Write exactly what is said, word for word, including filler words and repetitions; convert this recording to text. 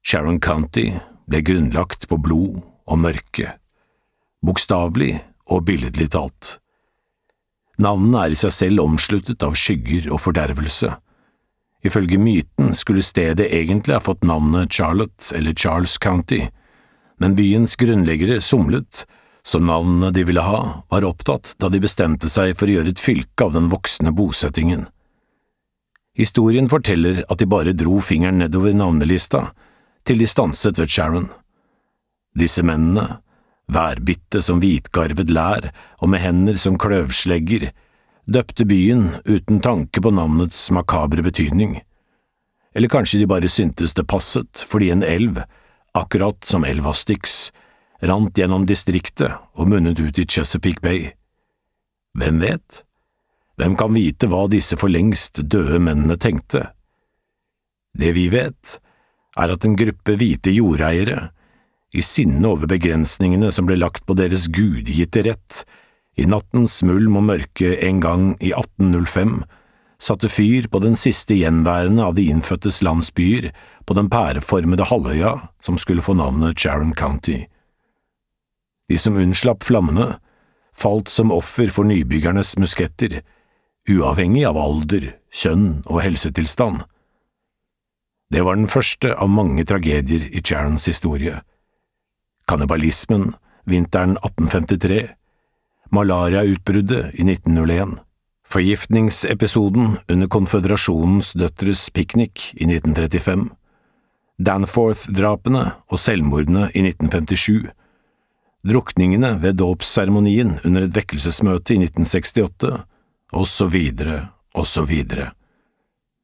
Sharon County ble grunnlagt på blod og mørke, bokstavelig og billedlig talt. Navnet er i seg selv omsluttet av skygger og fordervelse. Ifølge myten skulle stedet egentlig ha fått navnet Charlotte eller Charles County, men byens grunnleggere somlet, så navnet de ville ha var opptatt da de bestemte seg for å gjøre et fylke av den voksne bosettingen. Historien forteller at de bare dro fingeren nedover navnelista, til de stanset ved Sharon. Disse mennene, værbitte som hvitgarvet lær og med hender som kløvslegger, døpte byen uten tanke på navnets makabre betydning. Eller kanskje de bare syntes det passet fordi en elv, akkurat som elva Styx, rant gjennom distriktet og munnet ut i Chesapeake Bay. Hvem vet? Hvem kan vite hva disse for lengst døde mennene tenkte? Det vi vet, er at en gruppe hvite jordeiere, i sinne over begrensningene som ble lagt på deres gudgitte rett, i nattens mulm og mørke en gang i atten null fem, satte fyr på den siste gjenværende av de innfødtes landsbyer på den pæreformede halvøya som skulle få navnet Sharon County. De som unnslapp flammene, falt som offer for nybyggernes musketter, uavhengig av alder, kjønn og helsetilstand. Det var den første av mange tragedier i Sharons historie. Kannibalismen, vinteren atten femtitre, malariautbruddet i nitten null en, forgiftningsepisoden under konføderasjonens døtres piknik i nitten trettifem, Danforth-drapene og selvmordene i nitten femtisju, drukningene ved dåpsseremonien under et vekkelsesmøte i nitten sekstiåtte, og så videre, og så videre.